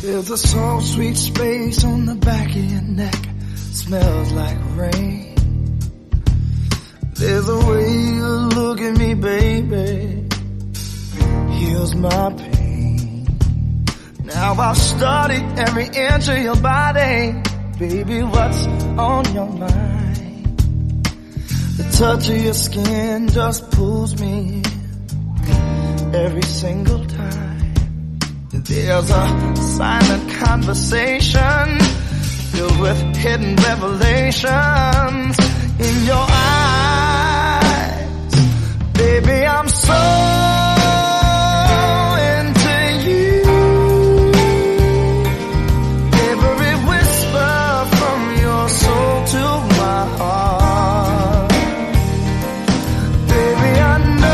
There's a soft, sweet space on the back of your neck. Smells like rain. There's a way you look at me, baby, heals my pain. Now I've studied every inch of your body. Baby, what's on your mind? The touch of your skin just pulls me every single time. There's a silent conversation filled with hidden revelations in your eyes. Baby, I'm so into you. Every whisper from your soul to my heart. Baby, I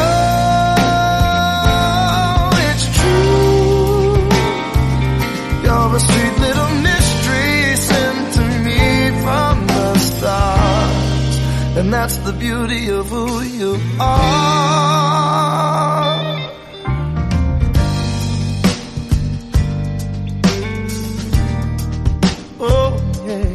know it's true. You're a sweet little mystery sent to me from the stars. And that's the beauty of who you are. Oh, yeah.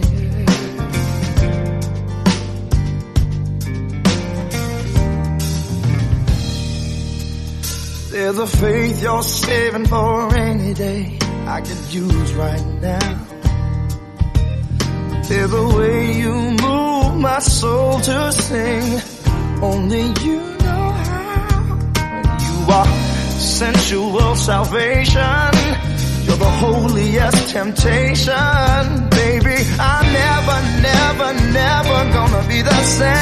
There's a faith you're saving for a rainy day I could use right now. There's a way you move my soul to sing, only you know how. You are sensual salvation, you're the holiest temptation. Baby, I'm never gonna be the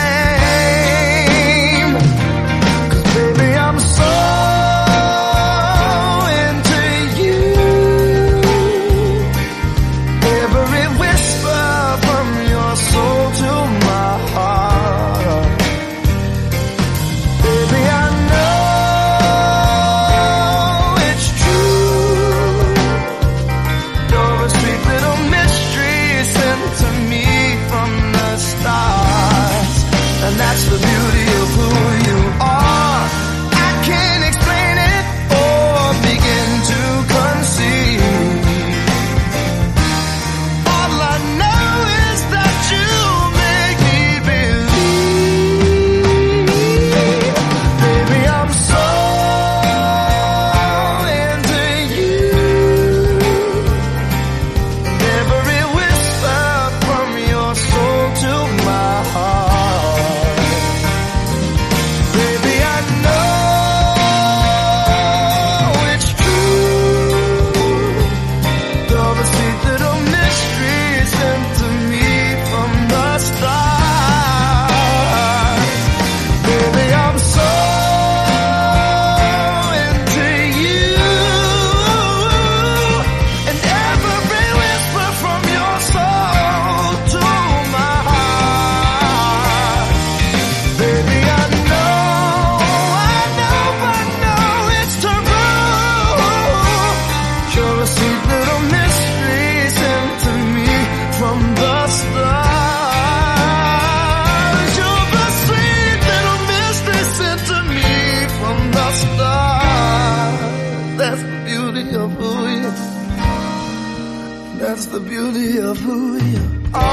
same. 'Cause baby, I'm so that's the beauty of who you are. I can't explain it or begin to conceive. All I know is that you make me believe. Baby, I'm so into you. Every whisper from your soul to my heart. That's the beauty of who you are.